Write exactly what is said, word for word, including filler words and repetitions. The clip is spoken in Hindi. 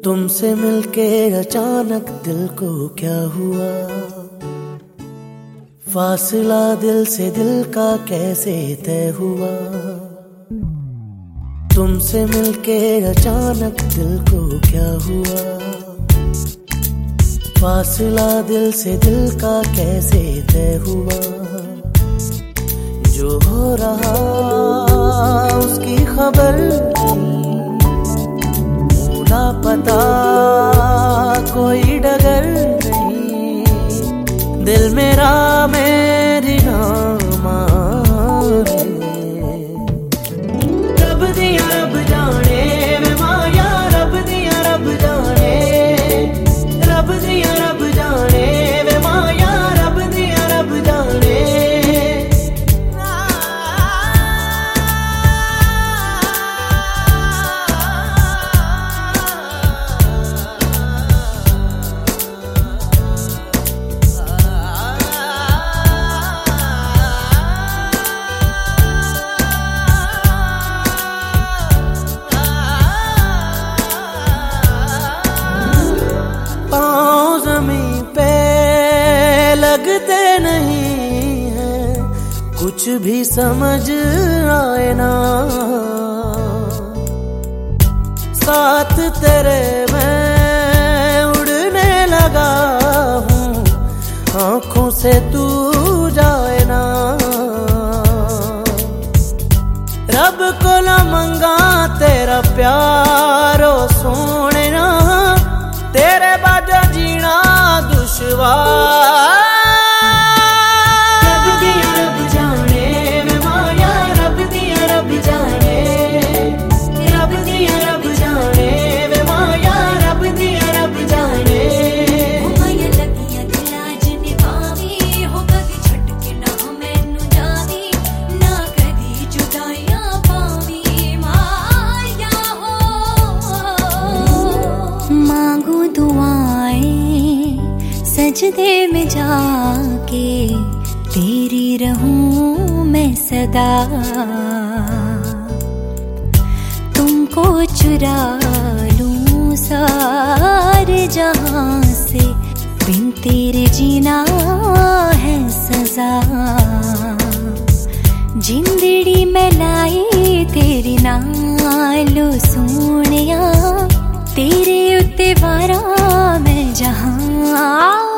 तुमसे मिलके अचानक दिल को क्या हुआ, फासला दिल से दिल का कैसे तय हुआ। तुमसे मिलके अचानक दिल को क्या हुआ, फासला दिल से दिल का कैसे तय हुआ। जो हो रहा उसकी खबर ना पता कोई डगर नहीं, दिल मेरा मेरी ना माने। रब दिया रब जाने वे माया, रब दिया रब जाने, रब दिया रब जाने वे माया, रब दिया रब जाने। लगते नहीं है कुछ भी समझ आए ना, साथ तेरे मैं उड़ने लगा हूँ, आँखों से तू जाए ना। रब को न मंगा तेरा प्यारो सोने ना, तेरे बाद जीना दुश्वार। सजदे में जाके तेरी रहूं मैं सदा, तुमको चुरा लूं सारे जहां से, बिन तेरे जीना है सजा। जिंदड़ी में लाई तेरी नालो सोनिया, तेरे उत्ते वारा मैं जहां